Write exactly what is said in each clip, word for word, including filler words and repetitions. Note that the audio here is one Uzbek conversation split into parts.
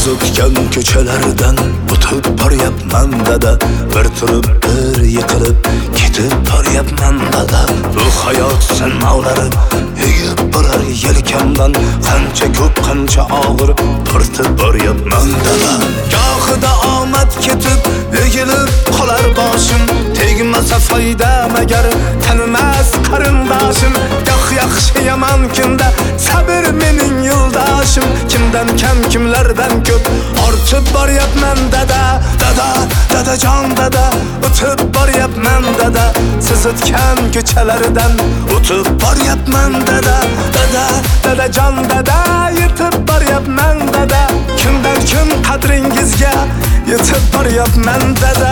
siz o'tgan ko'chalardan o'tib boryapman dada, bir turib bir yiqilib ketib boryapman dada. Bu hayot sinovlari egib borar yelkamdan, qancha ko'p qancha og'ir tortib boryapman dada. Gohida omad ketib egilib qolar boshim, tegmasa foyda magar tanimas qarindoshim. Goh yaxshi yomon kunda sabr mening yo'ldoshim, kimdan kam kimlardan ko'p ortib boryapman dada. Dada, dadajon dada, o'tib boryapman dada, siz o'tgan ko'chalardan o'tib boryapman dada. Dada, dadajon dada, yetib boryapman dada, kundan kun qadringizga yetib boryapman dada.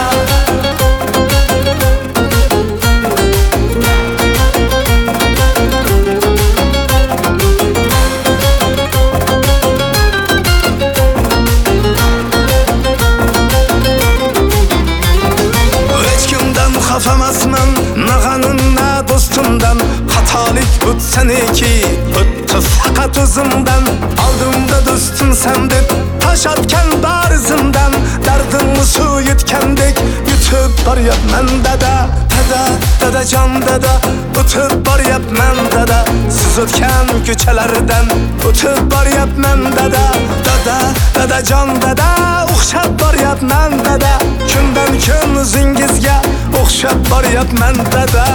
Xafamasman nag'anin na do'stimdan, xatolik o'tsa neki o'tdi faqat o'zimdan. Oldimda do'stim san deb tosh otgan bor izimdan, dardimni suv yutgandek yutib boryapman dada. Dada, dadajon dada, o'tib boryapman dada, siz o'tgan ko'chalardan o'tib boryapman dada. Dada, dadajon dada, o'xshab boryapman dada, kundan kun o'zingizga o'xshab boryapman dada.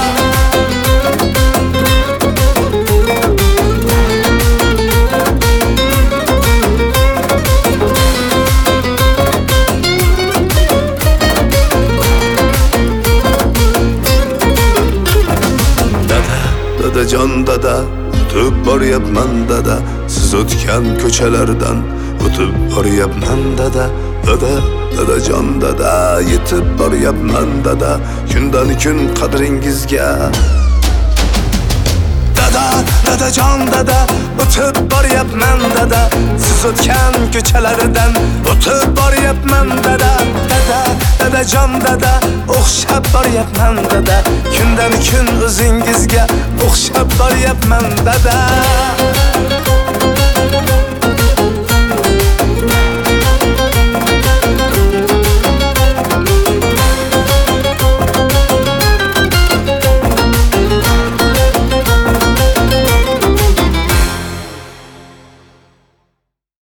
Dadajon dada, o'tib boryapman dada, siz o'tgan ko'chalardan o'tib boryapman dada. Dada, dadajon dada, yetib boryapman dada, kundan kun qadringizga. Dada, dadajon dada, o'tib boryapman dada, siz o'tgan ko'chalardan o'tib boryapman dada. Dada, dadajon dada, o'xshab boryapman dada, kundan kun o'zingizga o'xshab boryapman dada.